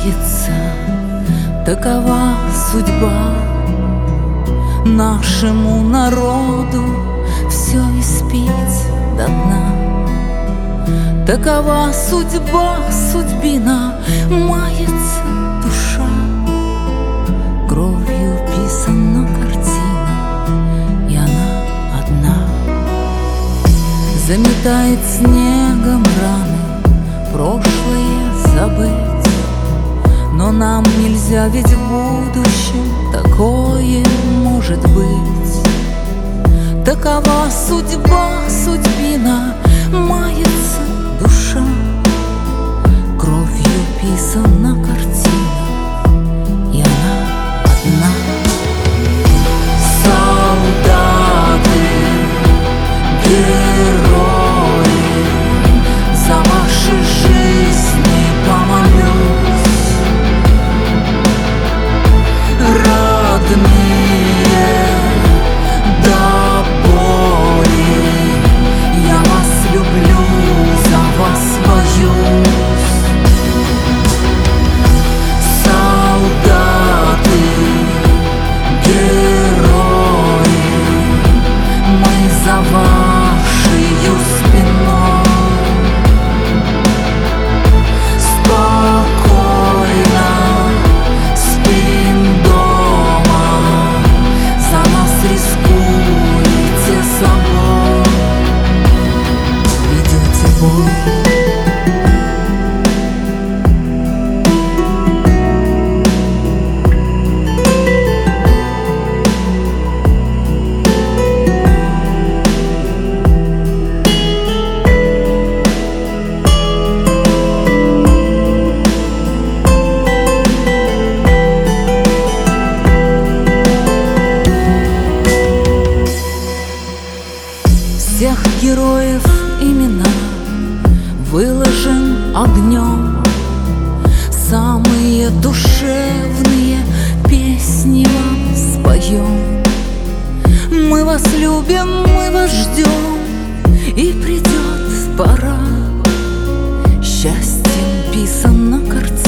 мается. Такова судьба. Нашему народу все испить до дна. Такова судьба, судьбина, мается душа. Кровью писана картина, и она одна. Заметает снегом раны, прошлое забыть. Но нам нельзя, ведь в будущем такое может быть. Такова судьба, судьбина, мается душа. Кровью писана картина, и она одна. Солдаты, герои, за ваши жизни помолюсь. Родные до боли, я вас люблю, за вас боюсь. Солдаты, герои, мы за вашей спиной. Спокойно спим дома, за нас рискуете собой. Ведете бой. Всех героев имена выложим огнем. Самые душевные песни вам споем. Мы вас любим, мы вас ждем, и придет пора. Счастьем писана картина.